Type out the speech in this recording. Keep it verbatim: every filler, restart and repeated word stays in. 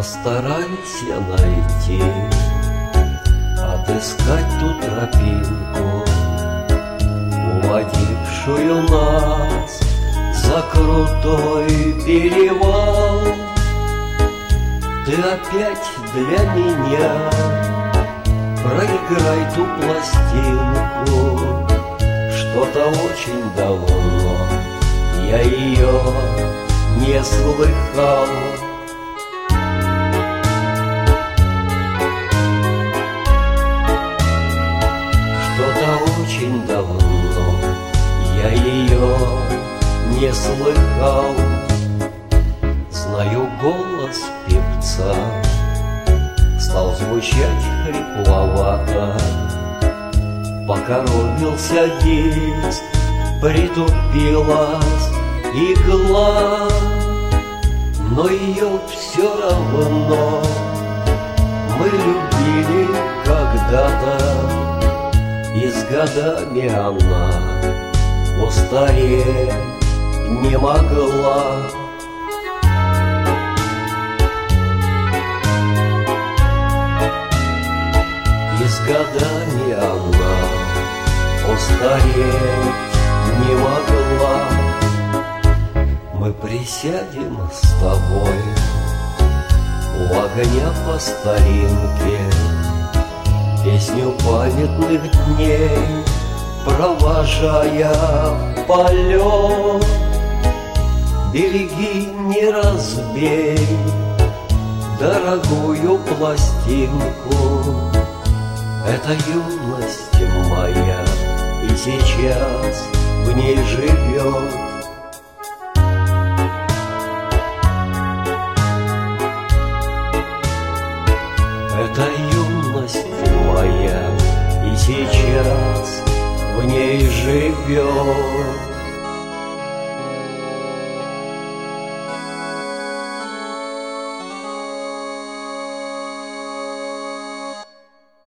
Постарайся найти, отыскать ту тропинку, уводившую нас за крутой перевал. Ты опять для меня проиграй ту пластинку. Что-то очень давно я ее не слыхал. Что-то очень давно я ее не слыхал. Знаю, голос певца стал звучать хрипловато. Покоробился диск, притупилась игла, но ее все равно мы любили когда-то, и с годами она устареть не могла. И с годами она устареть не могла. Мы присядем с тобой у огня по старинке, песню памятных дней провожая в полет. Береги, не разбей дорогую пластинку. Это юность моя, и сейчас в ней живет. Это юность моя, и сейчас в ней живет.